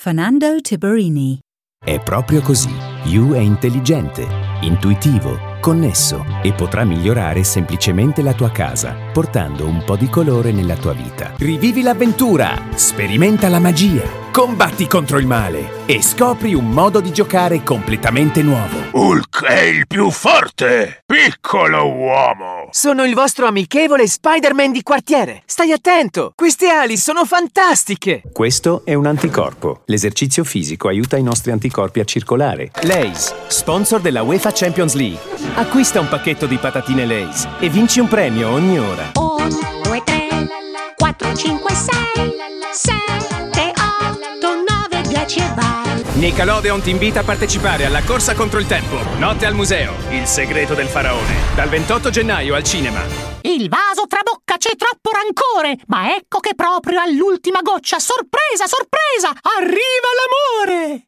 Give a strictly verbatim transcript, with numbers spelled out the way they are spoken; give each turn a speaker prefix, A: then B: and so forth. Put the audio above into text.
A: Fernando Tiberini.
B: È proprio così. You è intelligente, intuitivo, connesso e potrà migliorare semplicemente la tua casa, portando un po' di colore nella tua vita. Rivivi l'avventura, sperimenta la magia, combatti contro il male e scopri un modo di giocare completamente nuovo.
C: Hulk è il più forte, piccolo uomo.
D: Sono il vostro amichevole Spider-Man di quartiere. Stai attento, queste ali sono fantastiche.
B: Questo è un anticorpo. L'esercizio fisico aiuta i nostri anticorpi a circolare.
D: Lay's, sponsor della UEFA Champions League. Acquista un pacchetto di patatine Lay's e vinci un premio ogni ora.
E: uno, due, tre, quattro, cinque, sei, sette, otto, nove, dieci e vai.
F: Nickelodeon ti invita a partecipare alla corsa contro il tempo. Notte al museo, il segreto del faraone. Dal ventotto gennaio al cinema.
G: Il vaso trabocca, c'è troppo rancore. Ma ecco che proprio all'ultima goccia, sorpresa, sorpresa, arriva l'amore!